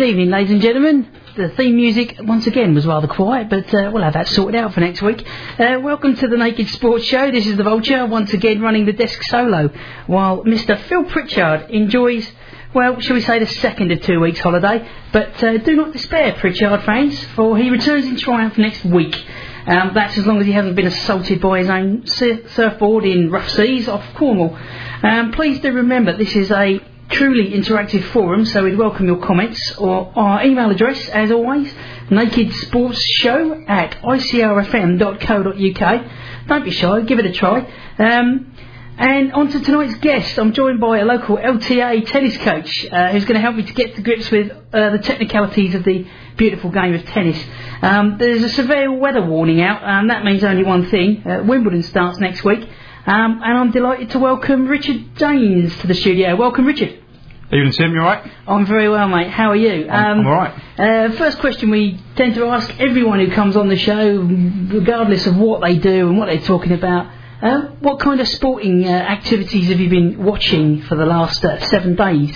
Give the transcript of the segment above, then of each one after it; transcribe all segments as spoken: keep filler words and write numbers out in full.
evening, ladies and gentlemen. The theme music, once again, was rather quiet, but uh, we'll have that sorted out for next week. Uh, welcome to the Naked Sports Show. This is the Vulture, once again running the desk solo, while Mister Phil Pritchard enjoys, well, shall we say, the second of two weeks' holiday. But uh, do not despair, Pritchard fans, for he returns in triumph next week. Um, that's as long as he hasn't been assaulted by his own sur- surfboard in rough seas off Cornwall. Um, please do remember, this is a truly interactive forum, so we'd welcome your comments, or our email address, as always, nakedsportsshow at I C R F M dot co dot U K. Don't be shy, give it a try. Um, and on to tonight's guest. I'm joined by a local L T A tennis coach uh, who's going to help me to get to grips with uh, the technicalities of the beautiful game of tennis. Um, there's a severe weather warning out, and that means only one thing. Uh, Wimbledon starts next week. Um, and I'm delighted to welcome Richard Janes to the studio. Welcome, Richard. Evening, Tim. You all right? I'm very well, mate. How are you? I'm, um, I'm all right. Uh, first question we tend to ask everyone who comes on the show, regardless of what they do and what they're talking about. Uh, what kind of sporting uh, activities have you been watching for the last uh, seven days?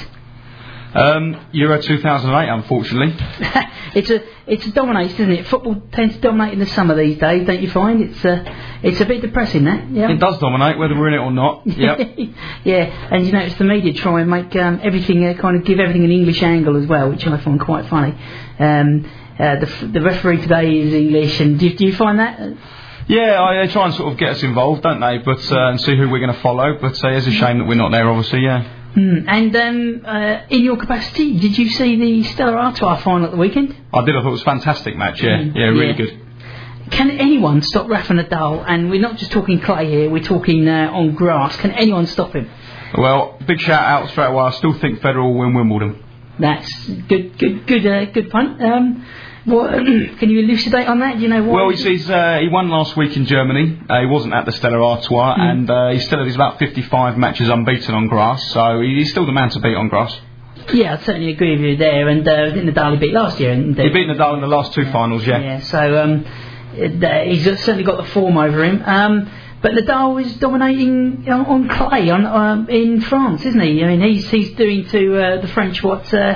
Um, Euro two thousand eight, unfortunately. it's a it's a dominates, isn't it? Football tends to dominate in the summer these days, don't you find? It's uh, it's a bit depressing, that. Yeah. It does dominate, whether we're in it or not. Yep. Yeah, and you notice the media try and make um, everything uh, kind of give everything an English angle as well, which I find quite funny. Um, uh, the the referee today is English, and do, do you find that? Yeah, I, they try and sort of get us involved, don't they? But uh, and see who we're going to follow. But uh, it's a shame that we're not there, obviously. Yeah. Mm. And um, uh, in your capacity, did you see the Stella Artois final at the weekend? I did. I thought it was a fantastic match. Yeah, mm. yeah, really yeah. good. Can anyone stop Rafa Nadal? And we're not just talking clay here; we're talking uh, on grass. Can anyone stop him? Well, big shout out straight away. I still think Federer will win Wimbledon. That's good, good, good, uh, good punt. Um, What, can you elucidate on that? Do you know what? Well, he's, he's, uh, he won last week in Germany. Uh, he wasn't at the Stella Artois, mm. and uh, he's still he's about fifty-five matches unbeaten on grass. So he's still the man to beat on grass. Yeah, I certainly agree with you there. And uh, didn't Nadal he beat last year? And, uh, he beat Nadal in the last two yeah. finals. Yeah. Yeah. So um, it, uh, he's certainly got the form over him. Um, but Nadal is dominating on, on clay on um, in France, isn't he? I mean, he's he's doing to uh, the French what. Uh,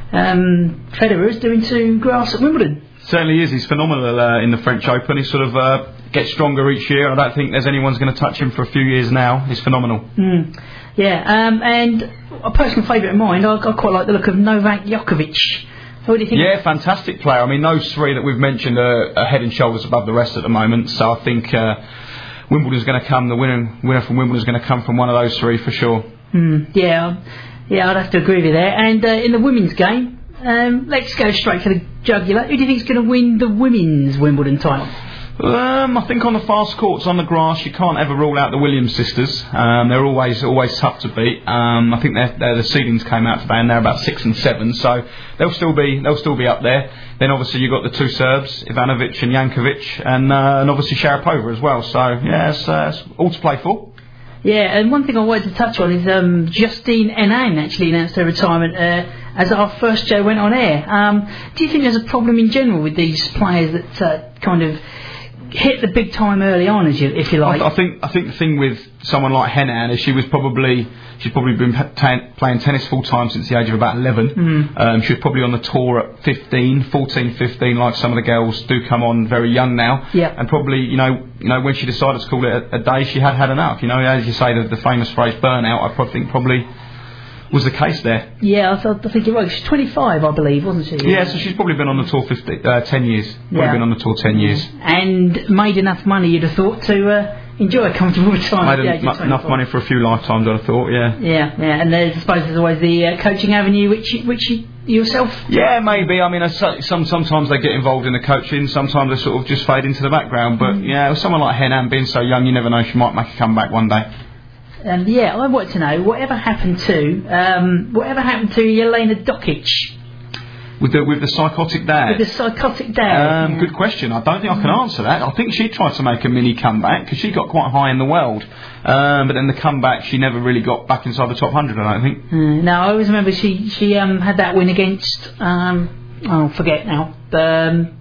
Um, Federer is doing to grass at Wimbledon. Certainly is. He's phenomenal uh, in the French Open. He sort of uh, gets stronger each year. I don't think there's anyone's going to touch him for a few years now. He's phenomenal. Mm. Yeah, um, and a personal favourite of mine, I, I quite like the look of Novak Djokovic. What do you think? Yeah, fantastic player. I mean, those three that we've mentioned are, are head and shoulders above the rest at the moment. So I think uh, Wimbledon's going to come. The winner, winner from Wimbledon's going to come from one of those three for sure. Mm. Yeah. Yeah, I'd have to agree with you there. And uh, in the women's game, um, let's go straight for the jugular. Who do you think is going to win the women's Wimbledon title? Um, I think on the fast courts, on the grass, you can't ever rule out the Williams sisters. Um, they're always always tough to beat. Um, I think they're, they're, the seedings came out today, and they're about six and seven, so they'll still be they'll still be up there. Then obviously you've got the two Serbs, Ivanovic and Jankovic, and uh, and obviously Sharapova as well. So yeah, it's, uh, it's all to play for. Yeah, and one thing I wanted to touch on is um, Justine Henin actually announced her retirement uh, as our first show went on air. Um, do you think there's a problem in general with these players that uh, kind of hit the big time early on, as you, if you like? I, th- I think I think the thing with someone like Henin is she was probably she's probably been t- playing tennis full time since the age of about eleven. Mm. Um, she was probably on the tour at fifteen, fourteen, fifteen, like some of the girls do come on very young now. Yeah. And probably you know you know when she decided to call it a, a day, she had had enough. You know, as you say, the, the famous phrase burnout. I probably think probably was the case there. Yeah, I, I think you're right. She's twenty-five, I believe, wasn't she? Yeah, so she's probably been on the tour fifty, uh, ten years. Probably yeah. been on the tour ten years. And made enough money, you'd have thought, to uh, enjoy a comfortable retirement. Made en- enough money for a few lifetimes, I'd have thought, yeah. Yeah, yeah, and there's, I suppose there's always the uh, coaching avenue, which you, which you, yourself... Yeah, maybe. I mean, some sometimes they get involved in the coaching, sometimes they sort of just fade into the background. But, mm. yeah, with someone like Henin being so young, you never know, she might make a comeback one day. And yeah, I want to know whatever happened to um, whatever happened to Jelena Dokic with the with the psychotic dad. With the psychotic dad. Um, yeah. Good question. I don't think I can answer that. I think she tried to make a mini comeback because she got quite high in the world, um, but then the comeback she never really got back inside the top hundred. I don't think. Mm, no, I always remember she she um, had that win against um, oh forget now. Um,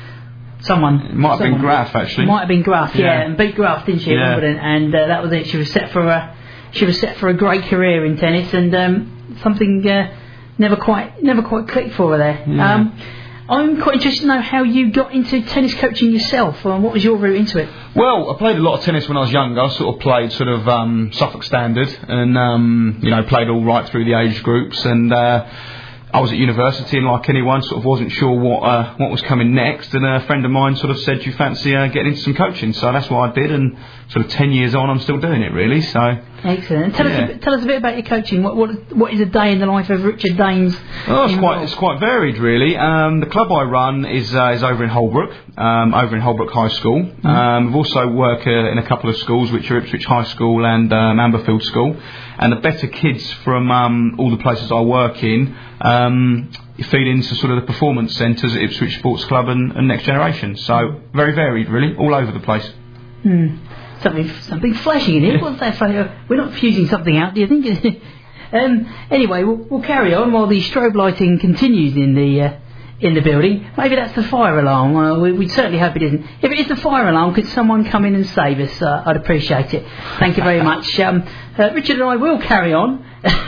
Someone. It might have someone. been Graf, actually. Might have been Graf, yeah, yeah and beat Graf, didn't she? Yeah. And uh, that was it. She was set for a, she was set for a great career in tennis, and um, something uh, never quite never quite clicked for her there. Yeah. Um, I'm quite interested to know how you got into tennis coaching yourself, and what was your route into it? Well, I played a lot of tennis when I was younger. I sort of played sort of um, Suffolk Standard, and um, you know, played all right through the age groups. And uh, I was at university, and like anyone, sort of wasn't sure what uh, what was coming next. And a friend of mine sort of said, "Do you fancy uh, getting into some coaching?" So that's what I did, and sort of ten years on, I'm still doing it, really. So. Excellent. Tell yeah. us a bit, tell us a bit about your coaching. What what what is a day in the life of Richard Daines? Oh, it's quite it's quite varied, really. Um, the club I run is uh, is over in Holbrook, um, over in Holbrook High School. Mm-hmm. Um, we also work uh, in a couple of schools, which are Ipswich High School and um, Amberfield School. And the better kids from um, all the places I work in um, feed into sort of the performance centres at Ipswich Sports Club and, and Next Generation. So very varied, really, all over the place. Hmm. Something, something flashing in here. What's that? We're not fusing something out, do you think? um, anyway, we'll, we'll carry on while the strobe lighting continues in the uh, in the building. Maybe that's the fire alarm. Well, we, we'd certainly hope it isn't. If it is the fire alarm, could someone come in and save us? Uh, I'd appreciate it. Thank you very much. Um, uh, Richard and I will carry on.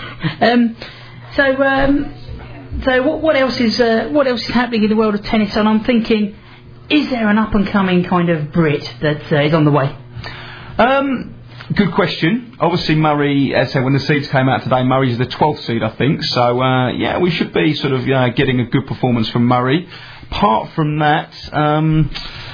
um, so, um, so what, what else is uh, what else is happening in the world of tennis? And I'm thinking, is there an up and coming kind of Brit that uh, is on the way? Um, good question. Obviously, Murray, as I said, when the seeds came out today, Murray's the twelfth seed, I think. So, uh, yeah, we should be sort of uh, getting a good performance from Murray. Apart from that, um,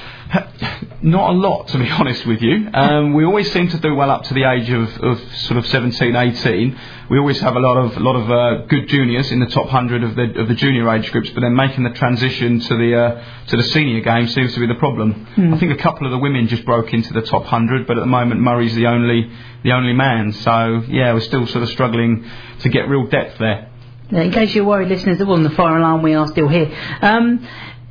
not a lot, to be honest with you. Um, we always seem to do well up to the age of, of sort of seventeen, eighteen. We always have a lot of a lot of uh, good juniors in the top one hundred of the of the junior age groups, but then making the transition to the uh, to the senior game seems to be the problem. Mm. I think a couple of the women just broke into the top one hundred, but at the moment Murray's the only the only man. So yeah, we're still sort of struggling to get real depth there. In case you're worried, listeners, it wasn't the fire alarm. We are still here. Um,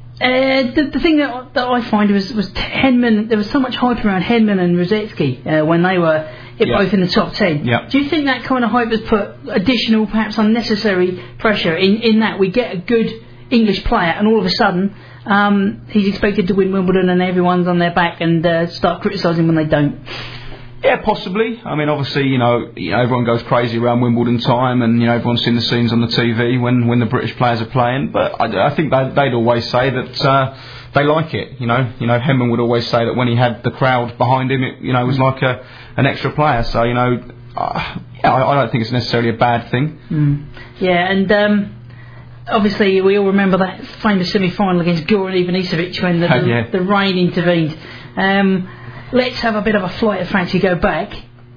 Uh, the, the thing that, that I find was was Henman. There was so much hype around Henman and Rosetsky uh, when they were yeah. both in the top ten. Yeah. Do you think that kind of hype has put additional, perhaps unnecessary pressure in, in that we get a good English player and all of a sudden um, he's expected to win Wimbledon and everyone's on their back and uh, start criticising when they don't? Yeah, possibly. I mean, obviously, you know, you know, everyone goes crazy around Wimbledon time, and you know, everyone's seen the scenes on the T V when, when the British players are playing. But I, I think they, they'd always say that uh, they like it. You know, you know, Henman would always say that when he had the crowd behind him, it you know was like a an extra player. So you know, uh, yeah, I, I don't think it's necessarily a bad thing. Mm. Yeah, and. Um Obviously, we all remember that famous semi-final against Goran Ivanisevic when the, the, yeah. the rain intervened. Um, let's have a bit of a flight of fancy go back.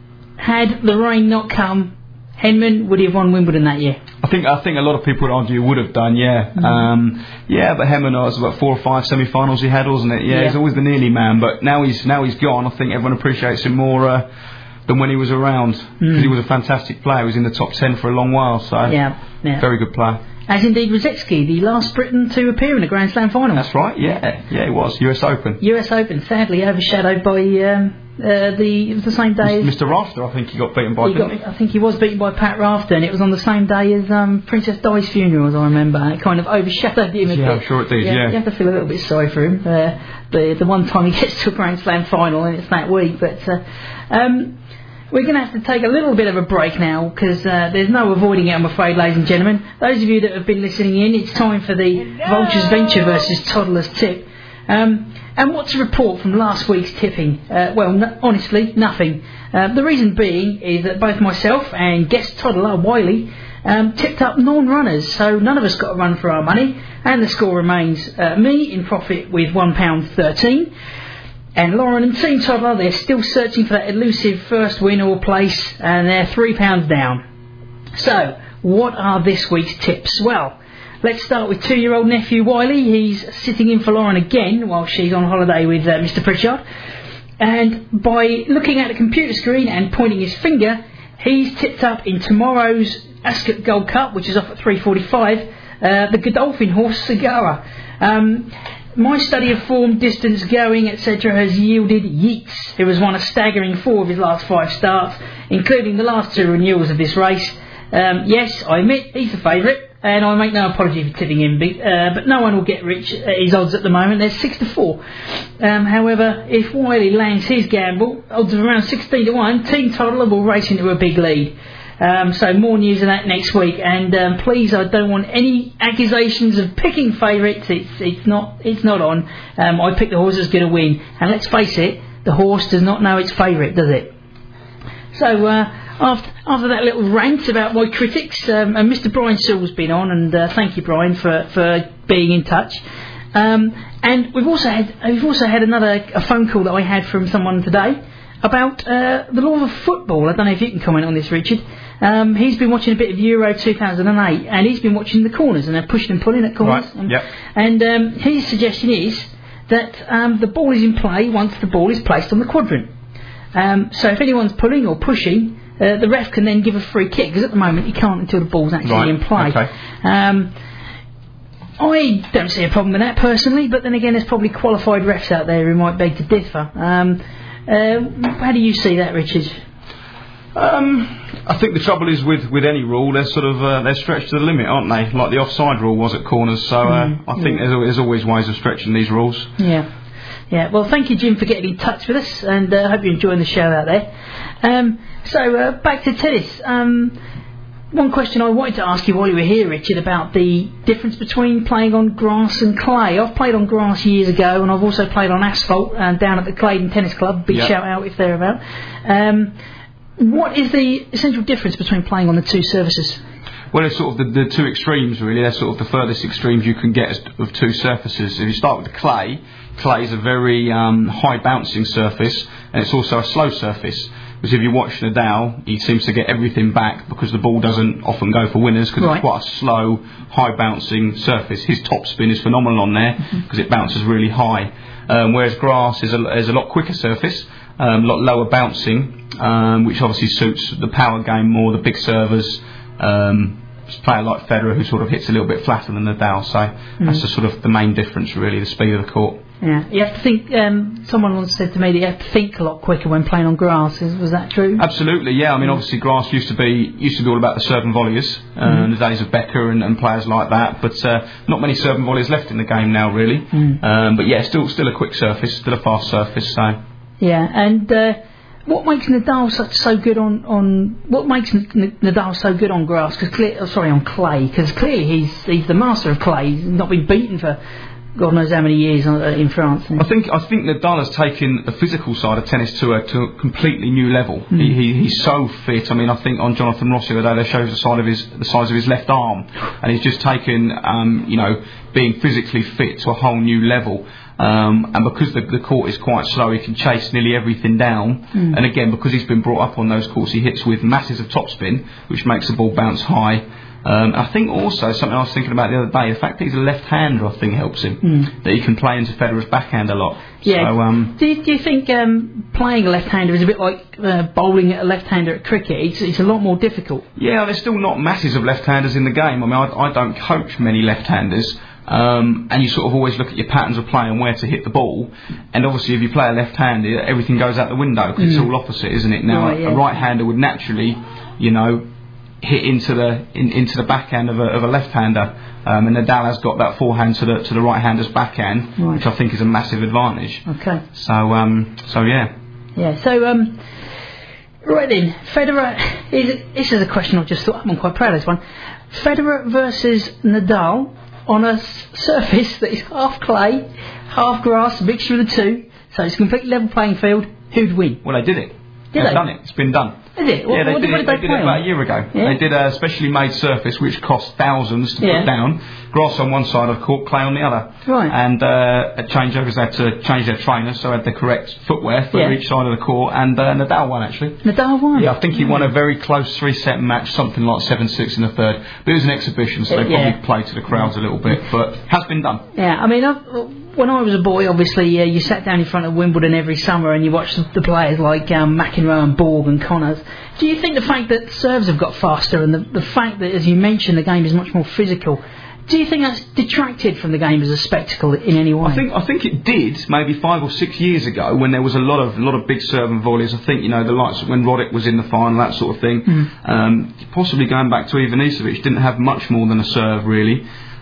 Had the rain not come, Henman would he have won Wimbledon that year? I think I think a lot of people would argue would have done, yeah. Mm. Um, yeah, but Henman was about four or five semi-finals he had, wasn't it? Yeah, yeah. He's always the nearly man, but now he's now he's gone. I think everyone appreciates him more uh, than when he was around because mm. he was a fantastic player. He was in the top ten for a long while, so yeah, yeah. very good player. As indeed Rosetsky, the last Briton to appear in a Grand Slam final. That's right, yeah. Yeah, it was. U S Open. U S Open, sadly overshadowed by um, uh, the... It was the same day as... Mister Rafter, I think he got beaten by... He got, I think he was beaten by Pat Rafter, and it was on the same day as um, Princess Di's funeral, as I remember. And it kind of overshadowed him a yeah, bit. Yeah, I'm sure it did, yeah, yeah. You have to feel a little bit sorry for him. Uh, the, the one time he gets to a Grand Slam final, and it's that week. But... Uh, um, We're going to have to take a little bit of a break now because uh, there's no avoiding it, I'm afraid, ladies and gentlemen. Those of you that have been listening in, it's time for the Hello. Vultures Venture versus Toddler's Tip. Um, and what to report from last week's tipping? Uh, well, n- honestly, nothing. Uh, the reason being is that both myself and guest toddler, Wiley, um, tipped up non-runners, so none of us got a run for our money. And the score remains uh, me in profit with one pound thirteen. And Lauren and Team Toddler, they're still searching for that elusive first win or place, and they're three pounds down. So, what are this week's tips? Well, let's start with two-year-old nephew Wiley. He's sitting in for Lauren again while she's on holiday with uh, Mister Pritchard. And by looking at the computer screen and pointing his finger, he's tipped up in tomorrow's Ascot Gold Cup, which is off at three forty-five, uh, the Godolphin horse Sagara. Um... My study of form, distance, going, et cetera has yielded Yeats, who has won a staggering four of his last five starts, including the last two renewals of this race. Um, yes, I admit he's the favourite, and I make no apology for tipping him, uh, but no one will get rich at his odds at the moment. They're six to four. Um, however, if Wiley lands his gamble, odds of around sixteen to one, Team Toddler will race into a big lead. Um, so more news on that next week. And um, please, I don't want any accusations of picking favourites. It's it's not it's not on. Um, I picked the horse that's going to win. And let's face it, the horse does not know its favourite, does it? So uh, after after that little rant about my critics, um, and Mister Brian Sewell's been on, and uh, thank you, Brian, for for being in touch. Um, and we've also had we've also had another a phone call that I had from someone today about uh, the law of football. I don't know if you can comment on this, Richard. Um, he's been watching a bit of Euro two thousand eight, and he's been watching the corners, and they're pushing and pulling at corners. Right. And, yep. and um, his suggestion is that um, the ball is in play once the ball is placed on the quadrant. Um, so if anyone's pulling or pushing, uh, the ref can then give a free kick, because at the moment he can't until the ball's actually right. in play. Okay. Um, I don't see a problem with that personally, but then again, there's probably qualified refs out there who might beg to differ. Um, uh, how do you see that, Richard? Um, I think the trouble is with, with any rule, they're sort of uh, they're stretched to the limit, aren't they? Like the offside rule was at corners. So uh, mm, I think yeah. there's, there's always ways of stretching these rules. Yeah, yeah. Well, thank you, Jim, for getting in touch with us, and I uh, hope you're enjoying the show out there. Um, so uh, back to tennis. Um, One question I wanted to ask you while you were here, Richard, about the difference between playing on grass and clay. I've played on grass years ago, and I've also played on asphalt uh, down at the Claydon Tennis Club. Big yep. shout out if they're about. Um, what is the essential difference between playing on the two surfaces? Well, it's sort of the, the two extremes, really. They're sort of the furthest extremes you can get of two surfaces. If you start with the clay, clay is a very um, high bouncing surface, and it's also a slow surface. Because if you watch Nadal, he seems to get everything back because the ball doesn't often go for winners, because right. it's quite a slow, high-bouncing surface. His top spin is phenomenal on there because mm-hmm. it bounces really high. Um, whereas grass is a, is a lot quicker surface, um, a lot lower bouncing, um, which obviously suits the power game more, the big servers. Um, a player like Federer, who sort of hits a little bit flatter than Nadal. So mm-hmm. that's the sort of the main difference, really, the speed of the court. Yeah, you have to think. Um, someone once said to me that you have to think a lot quicker when playing on grass. Is, was that true? Absolutely, yeah. I mean, obviously, grass used to be used to be all about the serve and volleys, uh, mm. in the days of Becker and, and players like that. But uh, not many serve and volleys left in the game now, really. Mm. Um, but yeah, still still a quick surface, still a fast surface. So yeah, and uh, what makes Nadal such so good on, on what makes N- Nadal so good on grass? Because oh, sorry, on clay. Because clearly he's he's the master of clay. He's not been beaten for God knows how many years in France. I think I think Nadal has taken the physical side of tennis to a to a completely new level. Mm. He, he he's so fit. I mean, I think on Jonathan Ross the other day they showed the side of his the size of his left arm, and he's just taken um, you know being physically fit to a whole new level. Um, and because the, the court is quite slow, he can chase nearly everything down. Mm. And again, because he's been brought up on those courts, he hits with masses of topspin, which makes the ball bounce high. Um, I think also something I was thinking about the other day, the fact that he's a left-hander, I think helps him. Mm. That he can play into Federer's backhand a lot. Yeah. So, um, do, you, do you think um, playing a left-hander is a bit like uh, bowling at a left-hander at cricket? It's, it's a lot more difficult. Yeah, there's still not masses of left-handers in the game. I mean, I, I don't coach many left-handers. Um, and you sort of always look at your patterns of play and where to hit the ball. And obviously, if you play a left-hander, everything goes out the window because mm. it's all opposite, isn't it? Now, right, yeah. a right-hander would naturally, you know, hit into the in, into the backhand of a, of a left-hander, um, and Nadal has got that forehand to the to the right-hander's backhand, right. which I think is a massive advantage. Okay. So um, so yeah. Yeah. So um, right then, Federer. Is, this is a question I've just thought. I'm quite proud of this one. Federer versus Nadal on a surface that is half clay, half grass, a mixture of the two. So it's a completely level playing field. Who'd win? Well, they did it. Did They've they? done it. It's been done. Is it? What, yeah, they what did, what it, did they, they did it about on? a year ago. Yeah? They did a specially made surface which cost thousands to yeah. put down. Grass on one side of the court, clay on the other. Right. And uh, at changeovers they had to change their trainers, so they had the correct footwear for yeah. each side of the court. And uh, Nadal won, actually. Nadal won? Yeah, I think he won a very close three-set match, something like seven six in the third. But it was an exhibition, so they yeah. probably played to the crowds a little bit. But it has been done. Yeah, I mean, I've, when I was a boy, obviously, uh, you sat down in front of Wimbledon every summer and you watched the players like um, McEnroe and Borg and Connors. Do you think the fact that serves have got faster and the, the fact that, as you mentioned, the game is much more physical, do you think that's detracted from the game as a spectacle in any way? I think I think it did maybe five or six years ago when there was a lot of a lot of big serve and volleys. I think you know the likes when Roddick was in the final, that sort of thing. Mm. Um, possibly going back to Ivanisevic, didn't have much more than a serve really.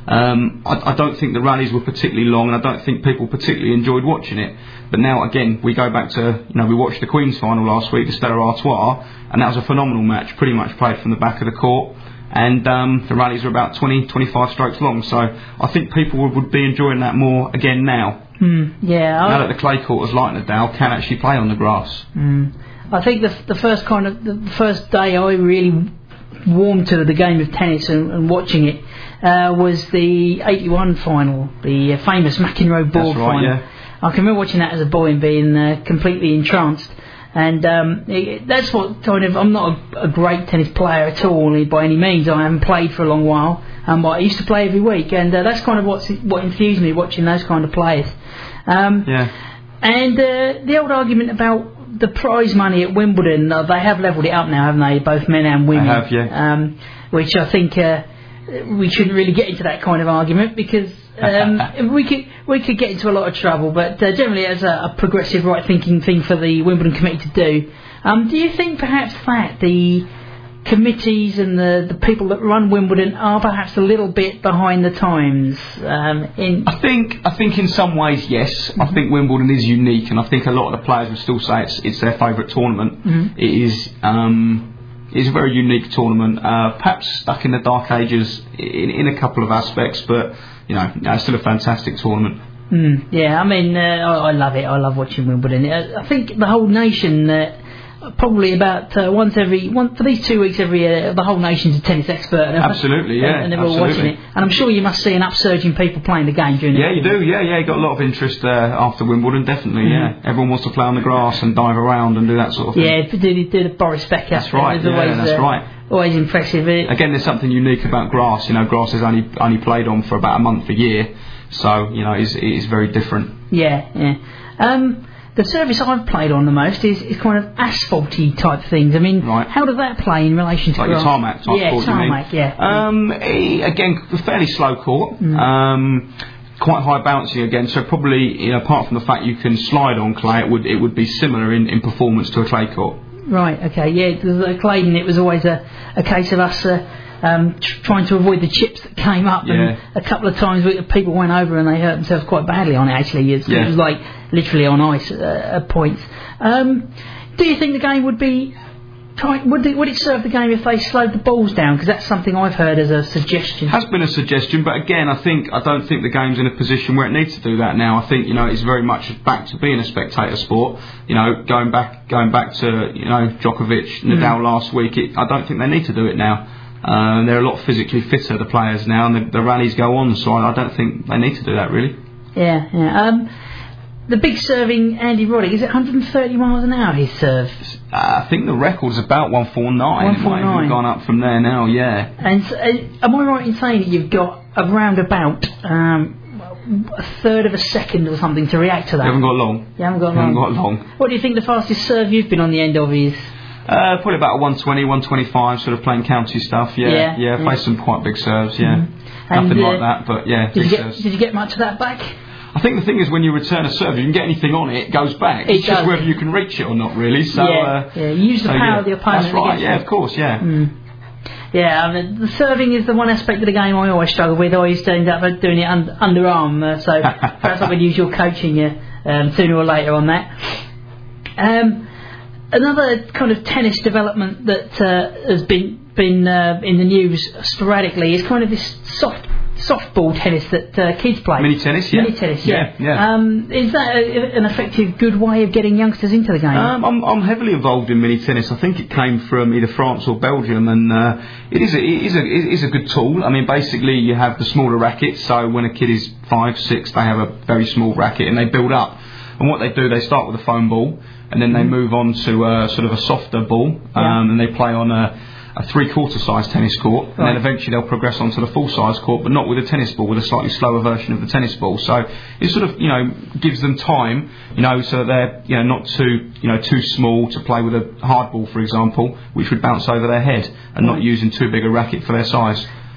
Um, I, I don't think the rallies were particularly long, and I don't think people particularly enjoyed watching it. But now, again, we go back to, you know, we watched the Queen's final last week, the Stella Artois, and that was a phenomenal match, pretty much played from the back of the court. And um, the rallies are about twenty, twenty-five strokes long, so I think people would, would be enjoying that more again now. Mm, yeah. Now that the clay court is like Nadal, can actually play on the grass. Mm. I think the the first kind of the first day I really warmed to the game of tennis and, and watching it uh, was the eighty-one final, the uh, famous McEnroe Borg That's right, final. Yeah. I can remember watching that as a boy and being uh, completely entranced. And um, it, that's what kind of, I'm not a, a great tennis player at all by any means. I haven't played for a long while, um, but I used to play every week, and uh, that's kind of what's, what infused me watching those kind of players. Um, yeah. And uh, the old argument about the prize money at Wimbledon, uh, they have levelled it up now, haven't they? Both men and women. They have, yeah. Um, which I think uh, we shouldn't really get into that kind of argument because. Um, we could we could get into a lot of trouble, but uh, generally as a, a progressive, right-thinking thing for the Wimbledon committee to do. Um, do you think perhaps that the committees and the, the people that run Wimbledon are perhaps a little bit behind the times? Um, in I think I think in some ways yes. Mm-hmm. I think Wimbledon is unique, and I think a lot of the players would still say it's it's their favourite tournament. Mm-hmm. It is. Um, It's a very unique tournament, uh, perhaps stuck in the dark ages in, in a couple of aspects, but you know, it's still a fantastic tournament. Mm, yeah, I mean, uh, I, I love it. I love watching Wimbledon. Uh, I think the whole nation, uh, probably about uh, once every one for these two weeks every year, the whole nation's a tennis expert. Absolutely, yeah, and they're all absolutely. watching it. And I'm sure you must see an upsurge in people playing the game during. Yeah, the you do. Yeah, yeah, you got a lot of interest uh, after Wimbledon. Definitely, mm-hmm. yeah. Everyone wants to play on the grass and dive around and do that sort of thing. Yeah, do, do the Boris Becker. That's right. Yeah, always, that's uh, right. Always impressive. Again, there's something unique about grass. You know, grass is only only played on for about a month a year, so you know, it is, it is very different. Yeah, yeah. Um, the surface I've played on the most is, is kind of asphalty type things. I mean, right. how does that play in relation to like grass? your tarmac type yeah, court, tarmac, you mean? yeah. Um, again, fairly slow court. Mm. Um, quite high bouncing again, so probably, you know, apart from the fact you can slide on clay, it would it would be similar in, in performance to a clay court. Right, okay, yeah, at Claydon it was always a, a case of us uh, um, tr- trying to avoid the chips that came up, yeah. and a couple of times we, people went over and they hurt themselves quite badly on it actually. It's, yeah. It was like literally on ice uh, at points. Um, do you think the game would be... Try, would, the, would it serve the game if they slowed the balls down? Because that's something I've heard as a suggestion. Has been a suggestion, but again, I think I don't think the game's in a position where it needs to do that now. I think you know it's very much back to being a spectator sport. You know, going back going back to you know Djokovic, Nadal mm. last week. It, I don't think they need to do it now. Uh, they're a lot physically fitter, the players now, and the, the rallies go on. So I, I don't think they need to do that really. Yeah, yeah. Um, The big serving Andy Roddick, is it one hundred thirty miles an hour his serve? Uh, I think the record's about one forty-nine. one forty-nine. It might have gone up from there now, yeah. And uh, am I right in saying that you've got around about um, a third of a second or something to react to that? You haven't got long. You haven't got you long. haven't got long. What do you think the fastest serve you've been on the end of is? Uh, probably about a one twenty, one twenty-five, sort of playing county stuff, yeah. Yeah, yeah, yeah. Faced some quite big serves, yeah. Mm-hmm. Nothing and, uh, like that, but yeah, did big you get, serves. Did you get much of that back? I think the thing is when you return a serve, you can get anything on it, it goes back. It it's does. just whether you can reach it or not, really. So, yeah, uh, yeah. You use the so, power yeah. of the opponent. That's right, yeah, it. of course, yeah. Mm. Yeah, I mean, the serving is the one aspect of the game I always struggle with. I used to end up doing it un- underarm, uh, so perhaps I could use your coaching you um, sooner or later on that. Um, another kind of tennis development that uh, has been been uh, in the news sporadically is kind of this soft softball tennis that uh, kids play. Mini tennis, yeah. Mini tennis, yeah. yeah, yeah. Um, is that a, an effective, good way of getting youngsters into the game? Um, I'm, I'm heavily involved in mini tennis. I think it came from either France or Belgium, and uh, it is a, it is a it is a good tool. I mean, basically, you have the smaller rackets. So when a kid is five, six, they have a very small racket, and they build up. And what they do, they start with a foam ball, and then they mm. move on to a, sort of a softer ball, um, yeah. and they play on a. a three-quarter size tennis court, and right. then eventually they'll progress onto the full-size court, but not with a tennis ball, with a slightly slower version of the tennis ball. So it sort of, you know, gives them time, you know, so that they're, you know, not too, you know, too small to play with a hard ball, for example, which would bounce over their head, and right. not using too big a racket for their size.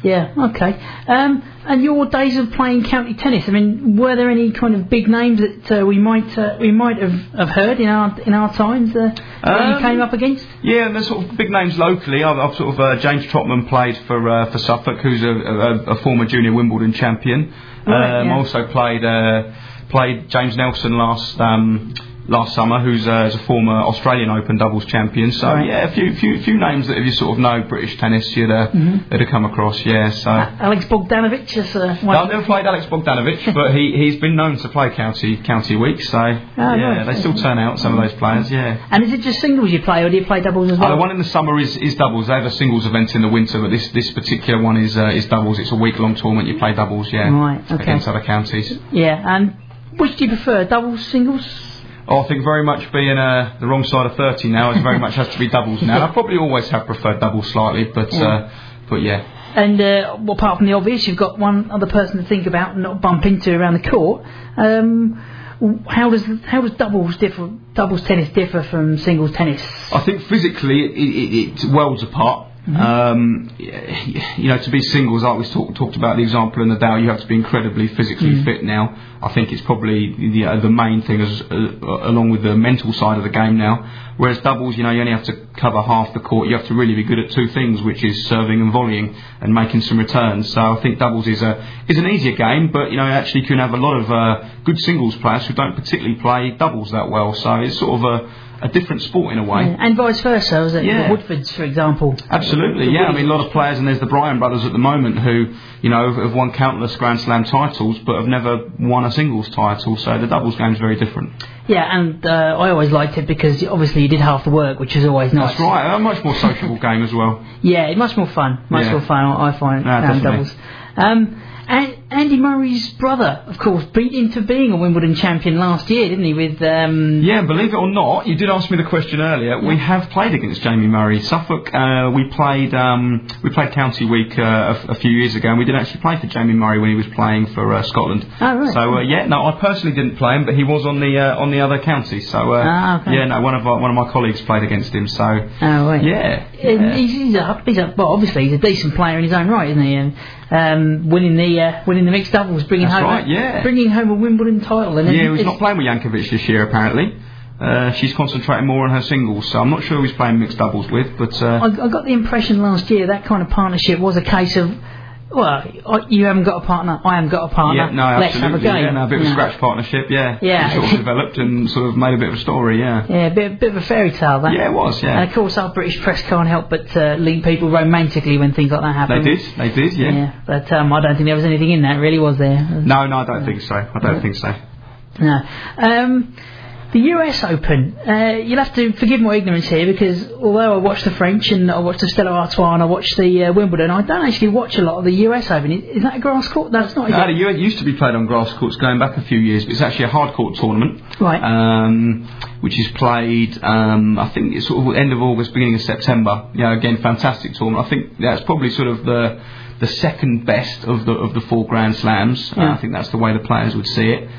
Yeah, okay. Um, and your days of playing county tennis, I mean, were there any kind of big names that uh, we might uh, we might have, have heard in our in our times uh, that um, you came up against? Yeah, and there's sort of big names locally. I've, I've sort of uh, James Trotman played for uh, for Suffolk, who's a, a, a former junior Wimbledon champion. Right, um, yeah. Also played uh, played James Nelson last. Um, Last summer, who's uh, is a former Australian Open doubles champion. So right. yeah, a few few few names that if you sort of know British tennis, you'd uh, mm-hmm. you'd have come across. Yeah, so uh, Alex Bogdanovich is. Uh, no, I've never played Alex Bogdanovich, but he he's been known to play county county weeks. So oh, yeah, right. They still turn out some of those players. Yeah. And is it just singles you play, or do you play doubles as well? Uh, the one in the summer is, is doubles. They have a singles event in the winter, but this this particular one is uh, is doubles. It's a week long tournament. You play doubles. Yeah. Right. Okay. Against other counties. Yeah. And which do you prefer, doubles, singles? Oh, I think very much being uh, the wrong side of thirty now, it very much has to be doubles now. I probably always have preferred doubles slightly, but yeah. Uh, but yeah. And uh, well, apart from the obvious, you've got one other person to think about and not bump into around the court. Um, how does how does doubles differ? Doubles tennis differ from singles tennis? I think physically it, it, it's worlds apart. Mm-hmm. Um, you know, to be singles, like we talk, talked about the example in the Dow, you have to be incredibly physically mm. fit now. I think it's probably the, uh, the main thing, as, uh, along with the mental side of the game now. Whereas doubles, you know, you only have to cover half the court. You have to really be good at two things, which is serving and volleying and making some returns. So I think doubles is a is an easier game, but you know, actually you can have a lot of uh, good singles players who don't particularly play doubles that well. So it's sort of a a different sport in a way. Yeah. And vice versa, was it? Yeah. Woodfords, for example. Absolutely, yeah. I mean, a lot of players, and there's the Bryan brothers at the moment who, you know, have won countless Grand Slam titles, but have never won a singles title. So the doubles game is very different. Yeah, and uh, I always liked it because obviously you did half the work, which is always nice. That's right. A much more sociable game as well. Yeah, much more fun. Much yeah. more fun, I find, no, um, doubles. Um, and Andy Murray's brother, of course, beat into being a Wimbledon champion last year, didn't he? With um... yeah, believe it or not, you did ask me the question earlier. Yeah. We have played against Jamie Murray. Suffolk, uh, we played um, we played County Week uh, a, a few years ago, and we did actually play for Jamie Murray when he was playing for uh, Scotland. Oh, right. So uh, yeah, no, I personally didn't play him, but he was on the uh, on the other county. So uh, ah, okay. yeah, no, one of our, one of my colleagues played against him. So oh, right. yeah, yeah. He's, he's, a, he's a well, obviously he's a decent player in his own right, isn't he? And um, winning the uh, winning the mixed doubles, bringing That's home right, yeah. bringing home a Wimbledon title. And yeah, he's not playing with Jankovic this year apparently. Uh, she's concentrating more on her singles, so I'm not sure who he's playing mixed doubles with. But uh, I, I got the impression last year that kind of partnership was a case of, well, you haven't got a partner, I haven't got a partner. Yeah, no, let's have a absolutely. game. Yeah, no, a bit of yeah. a scratch partnership. Yeah, yeah. It sort of developed and sort of made a bit of a story. Yeah, yeah, a bit, bit of a fairy tale. That. Yeah, it was. Yeah, and of course our British press can't help but uh, link people romantically when things like that happen. They did, they did. Yeah, yeah. But um, I don't think there was anything in that, really, was there? No, no, I don't think so. I don't yeah. think so. No. Um, The U S Open, uh, you'll have to forgive my ignorance here because although I watch the French and I watch the Stella Artois and I watch the uh, Wimbledon, I don't actually watch a lot of the U S Open. Is, is that a grass court? That's not. No, the U S used to be played on grass courts going back a few years, but it's actually a hard court tournament, right? Um, which is played, um, I think it's sort of end of August, beginning of September. You know, again, fantastic tournament. I think that's probably sort of the the second best of the of the four Grand Slams. Yeah. Uh, I think that's the way the players would see it.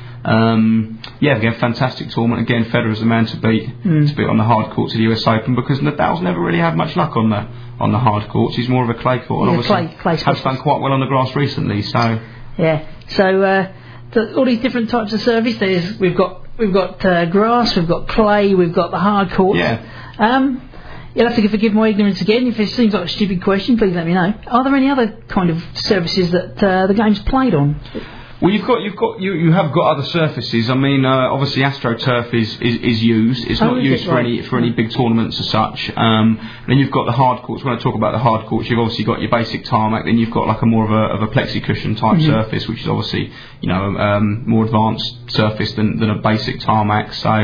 Um, yeah, again, fantastic tournament. Again, Federer's the man to beat mm. to beat on the hard courts of the U S Open because Nadal's never really had much luck on the on the hard courts. He's more of a clay court, and yeah, obviously clay, clay has done quite well on the grass recently. So yeah, so uh, the, all these different types of service. There's we've got we've got uh, grass, we've got clay, we've got the hard courts. Yeah. Um, You'll have to forgive my ignorance again. If it seems like a stupid question, please let me know. Are there any other kind of surfaces that uh, the game's played on? Well, you've got, you've got, you, you have got other surfaces. I mean, uh, obviously, AstroTurf is, is, is used. It's oh, not used it? for right. any for any big tournaments as such. Um, then you've got the hard courts. When I talk about the hard courts, you've obviously got your basic tarmac. Then you've got like a more of a of a plexi cushion type mm-hmm. surface, which is obviously you know um, more advanced surface than than a basic tarmac. So.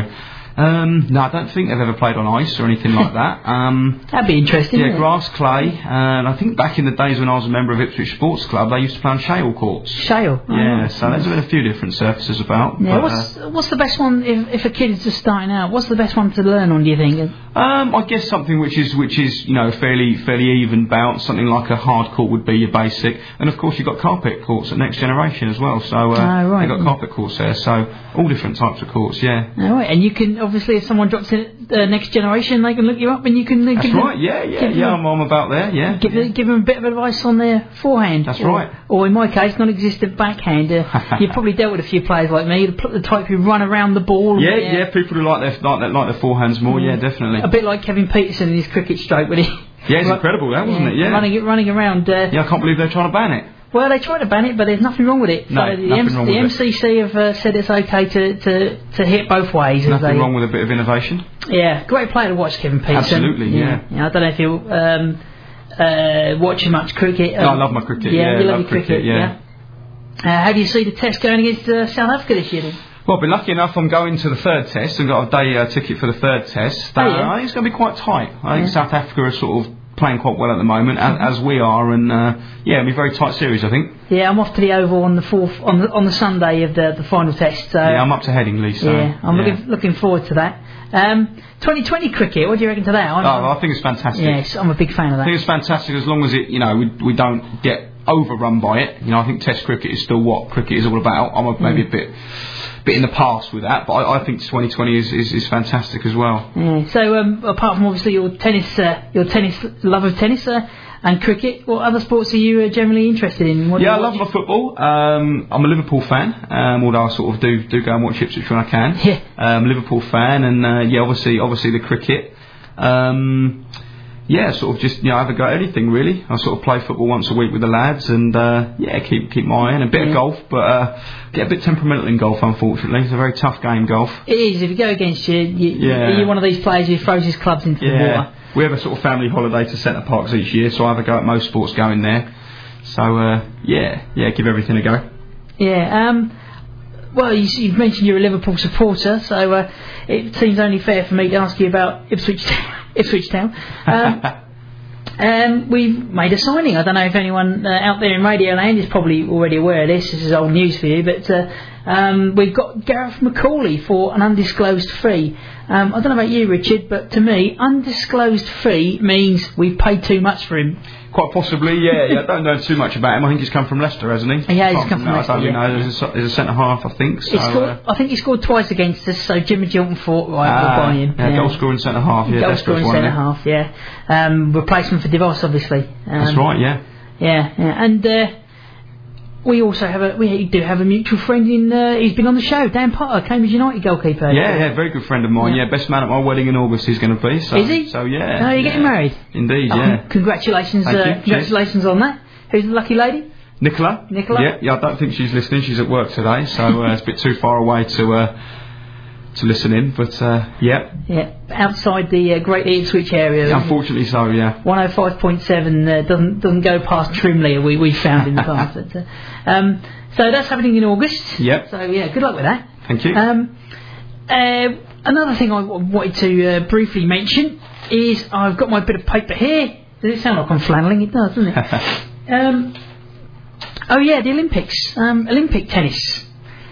Um, no, I don't think they've ever played on ice or anything like that. Um, That'd be interesting. Yeah, wouldn't grass, clay, and I think back in the days when I was a member of Ipswich Sports Club, they used to play on shale courts. Shale. Oh, yeah, right. so there's been a few different surfaces about. Yeah, but, what's uh, what's the best one if if a kid is just starting out? What's the best one to learn on? Do you think? Um, I guess something which is which is you know fairly fairly even bounce. Something like a hard court would be your basic, and of course you've got carpet courts at Next Generation as well. So uh, oh, right. you've got carpet courts there. So all different types of courts, yeah. All right, and you can obviously if someone drops in uh, Next Generation, they can look you up and you can. That's give right. them, Yeah, yeah, yeah. I'm, I'm about there. Yeah. Give, yeah. give them a bit of advice on their forehand. That's or, right. Or in my case, non-existent backhand. Uh, you've probably dealt with a few players like me, the, the type who run around the ball. Yeah, and, uh, yeah. People who like their like their, like their forehands more. Yeah, definitely. A bit like Kevin Peterson in his cricket stroke, when he. Yeah, it's incredible, that wasn't yeah, it? Yeah. Running running around. Uh, yeah, I can't believe they're trying to ban it. Well, they tried to ban it, but there's nothing wrong with it. No, so the nothing M- wrong the with M C C have uh, said it's okay to, to, to hit both ways. Nothing they, wrong with a bit of innovation. Yeah, great player to watch, Kevin Peterson. Absolutely, yeah. yeah. I don't know if you um, uh, watch much cricket. Um, no, I love my cricket. Yeah, yeah you love love cricket. cricket. Yeah. yeah. Uh, how do you see the test going against uh, South Africa this year? Then? Well, I've been lucky enough. I'm going to the third test. I've got a day uh, ticket for the third test. Uh, Oh, yeah. I think it's going to be quite tight. I think Yeah. South Africa are sort of playing quite well at the moment, as, as we are, and uh, yeah, it'll be a very tight series, I think. Yeah, I'm off to the Oval on the fourth on the on the Sunday of the the final test. So yeah, I'm up to Headingley. So, yeah, I'm yeah. looking looking forward to that. Um, twenty twenty cricket. What do you reckon to that? I'm, Oh, I think it's fantastic. Yes, I'm a big fan of I that. think it's fantastic as long as it, you know, we we don't get overrun by it. You know, I think Test cricket is still what cricket is all about. I'm a, maybe Mm. a bit bit in the past with that, but I, I think twenty twenty is, is, is fantastic as well. Yeah. So um, apart from obviously your tennis, uh, your tennis love of tennis uh, and cricket, what other sports are you uh, generally interested in? What do Yeah, I you love watch? my football. Um, I'm a Liverpool fan, um, although I sort of do do go and watch Ipswich when I can. Yeah. Um, Liverpool fan, and uh, yeah, obviously obviously the cricket. Um, yeah, sort of just you know have a go at anything really. I sort of play football once a week with the lads, and uh, yeah, keep keep my eye on a bit Yeah. of golf, but uh, get a bit temperamental in golf. Unfortunately, it's a very tough game, golf. It is. If you go against you, you Yeah. you're one of these players who throws his clubs into the Yeah, water. we have a sort of family holiday to Centre Parks each year, so I have a go at most sports going there. So uh, yeah, yeah, give everything a go. Yeah. Um, well, you, you've mentioned you're a Liverpool supporter, so uh, it seems only fair for me to ask you about Ipswich, Ipswich Town. Um, um, we've made a signing. I don't know if anyone uh, out there in Radioland is probably already aware of this. This is old news for you, but uh, um, we've got Gareth McCauley for an undisclosed fee. Um, I don't know about you, Richard, but to me, undisclosed fee means we've paid too much for him. Quite possibly, yeah. yeah. I don't know too much about him. I think he's come from Leicester, hasn't he? Yeah, he's Apart come from that, Leicester, I don't yeah. know. There's a, there's a centre half, I think. So, He scored, uh, I think he scored twice against us, so Jimmy Gilton thought, right, ah, we'll buy him. Yeah, goal scoring centre half. Yeah, goal that's scoring one, centre yeah. half, yeah. Um, replacement for DeVos, obviously. Um, That's right, yeah. Yeah, yeah. And uh, we also have a we do have a mutual friend in. Uh, he's been on the show, Dan Potter, Cambridge United goalkeeper. Yeah, yeah, very good friend of mine. Yeah, Yeah. best man at my wedding in August he's going to be. So, Is he? So yeah. Oh, you're yeah. getting married? Indeed, Oh, yeah. Congratulations, Thank uh, you. Cheers. congratulations on that. Who's the lucky lady? Nicola. Nicola? Yeah, yeah. I don't think she's listening. She's at work today, so uh, it's a bit too far away to uh, to listen in. But uh, yeah, Yeah, outside the uh, Great Ipswich area. unfortunately so. Yeah. one oh five point seven uh, doesn't doesn't go past Trimley. We we found in the past. But, uh, um, so that's happening in August. Yep. So yeah, good luck with that. Thank you. Um, uh, another thing I w- wanted to uh, briefly mention is I've got my bit of paper here. Does it sound like I'm flanneling? It does, doesn't it? um, oh yeah, the Olympics, um, Olympic tennis.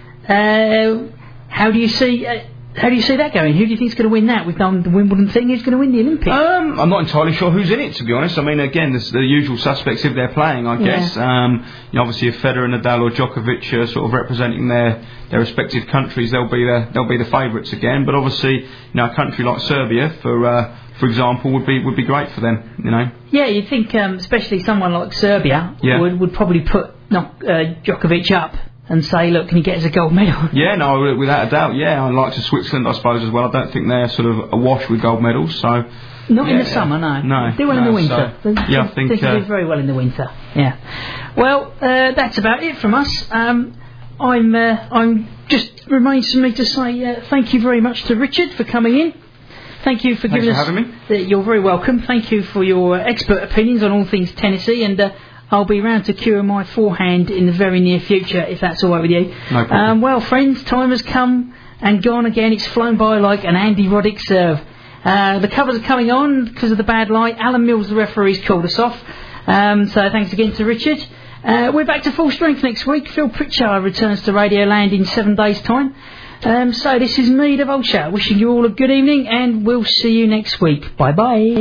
Uh, how do you see? Uh, how do you see that going? Who do you think's going to win that? We've done the Wimbledon thing. Who's going to win the Olympics? Um, I'm not entirely sure who's in it, to be honest. I mean, again, there's the usual suspects if they're playing, I Yeah. guess. Um, you know, obviously, if Federer, Nadal, or Djokovic are sort of representing their, their respective countries, they'll be the they'll be the favourites again. But obviously, you know, a country like Serbia, for uh, for example, would be would be great for them. You know. Yeah, you'd think, um, especially someone like Serbia Yeah. would would probably put knock, uh, Djokovic up and say, look, can you get us a gold medal? Yeah, no, without a doubt. Yeah, I like to Switzerland, I suppose, as well. I don't think they're sort of awash with gold medals, so. Not yeah, in the yeah. summer, no. No, They do well no, in the winter. so- They yeah, I think, think, think they uh, do very well in the winter. Yeah. Well, uh, that's about it from us. Um, I'm. Uh, I'm just remains for me to say uh, thank you very much to Richard for coming in. Thank you for Thanks giving for us. having me. Uh, you're very welcome. Thank you for your uh, expert opinions on all things Tennessee, and uh, I'll be round to cure my forehand in the very near future, if that's all right with you. No problem. Um, well, friends, time has come and gone again. It's flown by like an Andy Roddick serve. Uh, the covers are coming on because of the bad light. Alan Mills, the referee's called us off. Um, so thanks again to Richard. Uh, we're back to full strength next week. Phil Pritchard returns to Radioland in seven days' time. Um, so this is me, the Vulture, wishing you all a good evening, and we'll see you next week. Bye bye.